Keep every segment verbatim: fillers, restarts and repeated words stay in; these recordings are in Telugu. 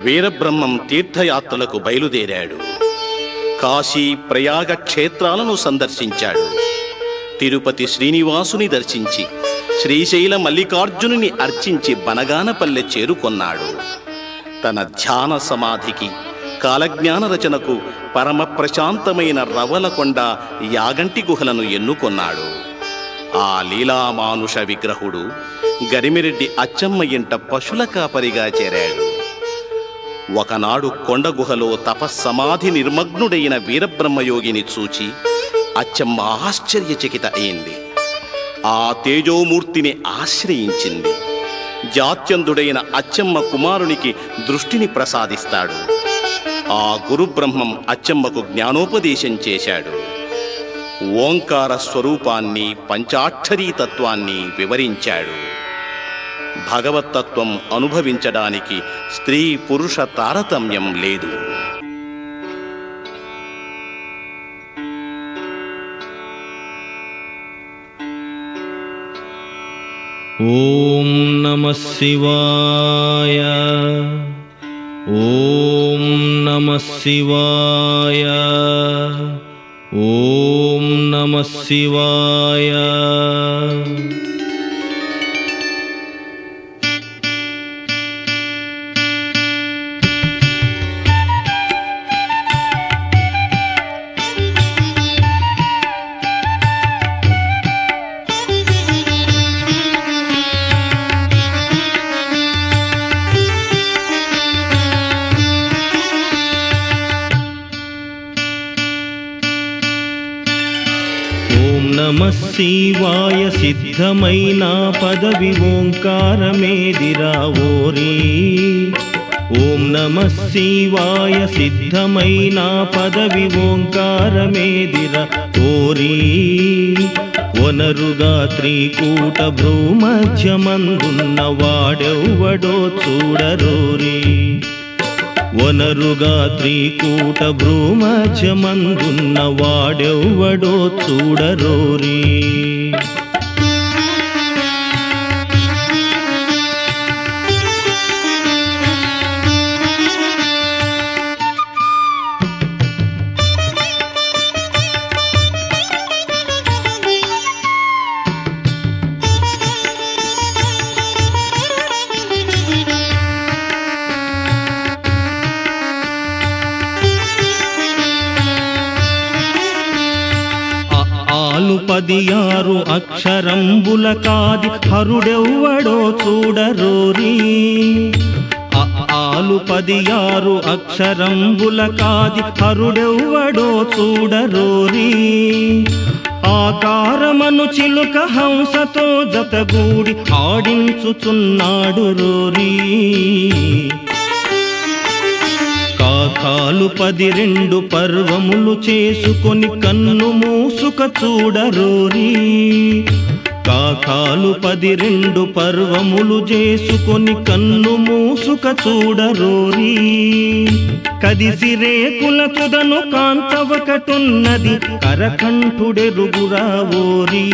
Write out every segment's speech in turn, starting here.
వీరబ్రహ్మం తీర్థయాత్రలకు బయలుదేరాడు. కాశీ ప్రయాగ క్షేత్రాలను సందర్శించాడు. తిరుపతి శ్రీనివాసుని దర్శించి శ్రీశైల మల్లికార్జునుని అర్చించి బనగానపల్లె చేరుకొన్నాడు. తన ధ్యాన సమాధికి కాలజ్ఞాన రచనకు పరమ ప్రశాంతమైన రవలకొండ యాగంటి గుహలను ఎన్నుకొన్నాడు. ఆ లీలామానుష విగ్రహుడు గరిమిరెడ్డి అచ్చమ్మ ఇంట పశుల కాపరిగా చేరాడు. ఒకనాడు కొండ గుహలో తపస్సమాధి నిర్మగ్నుడైన వీరబ్రహ్మయోగిని చూచి అచ్చమ్మ ఆశ్చర్యచకిత అయింది. ఆ తేజోమూర్తిని ఆశ్రయించింది. జాత్యందుడైన అచ్చమ్మ కుమారునికి దృష్టిని ప్రసాదిస్తాడు. ఆ గురుబ్రహ్మం అచ్చమ్మకు జ్ఞానోపదేశం చేశాడు. ఓంకార స్వరూపాన్ని, పంచాక్షరీ తత్వాన్ని వివరించాడు. భగవత్తత్వం అనుభవించడానికి స్త్రీ పురుష తారతమ్యం లేదు. ఓం నమః శివాయ. ఓం నమః శివాయ. ఓం నమః శివాయ. నమః శివాయ సిద్ధమైన పదవి ఓంకారమేదిరా ఓరి. ఓం నమః శివాయ సిద్ధమైన పదవి ఓంకారమేదిరా ఓరి. వనరుగా త్రికూట భ్రూమధ్యమందున్న వాడెవ్వడో చూడరోరి. వనరుగా త్రికూట భ్రూమధ్యమందున్న వాడెవ్వడో చూడరోరి. ఆలు పదియారు అక్షరంబుల కాది హరుడెవ్వడో చూడరోరి. ఆలు పదియారు అక్షరంబుల కాది హరుడెవ్వడో చూడరోరి. ఆకారమను చిలుక హంసతో జతగూడి ఆడించుచున్నాడు రోరి. కాకాలు పది రెండు పర్వములు చేసుకొని కన్ను మూసుక చూడరోరి. కాకాలు పది రెండు పర్వములు చేసుకొని కన్ను మూసుక చూడరోరి. కదిసి రేకుల తుదను కాంతవకటున్నది కరకంఠుడెరుగురా ఓరి.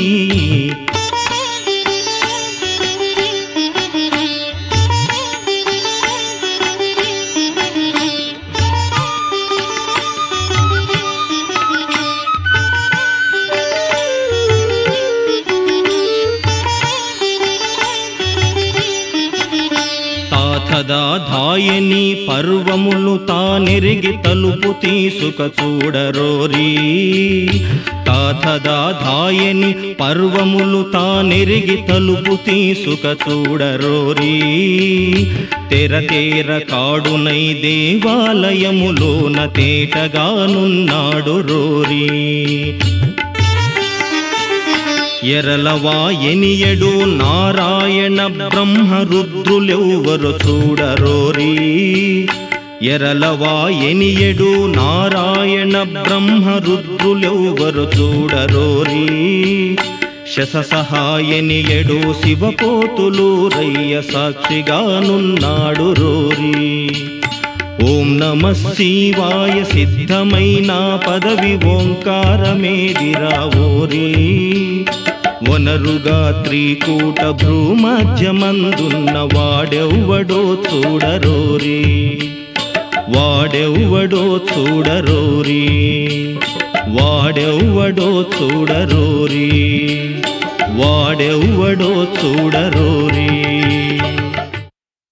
తదా ధాయని పర్వములు తానెరిగి తలుపు తీసుక చూడరోరి. తాథదా ధాయని పర్వములు తానెరిగి తలుపు తీసుక చూడరోరి. తెర తెర కాడునై దేవాలయములోన తేటగానున్నాడు రోరి. ఎరలవా ఎనియడు నారాయణ బ్రహ్మ రుద్రులెవ్వరు చూడరోరి. ఎరలవా ఎనియడు నారాయణ బ్రహ్మ రుద్రులెవ్వరు చూడరోరి. శశ సహాయనియడు శివపోతులు రయ్య సాక్షిగానున్నాడు రోరి. ఓం నమః శివాయ సిద్ధమైన పదవి ఓంకారమేదిరా ఓరి. వనరుగా త్రికూట భ్రూమధ్యమందున్న వాడెవ్వడో చూడరోరి, వాడెవ్వడో చూడరోరి, వాడెవ్వడో చూడరోరి, వాడెవ్వడో చూడరోరి.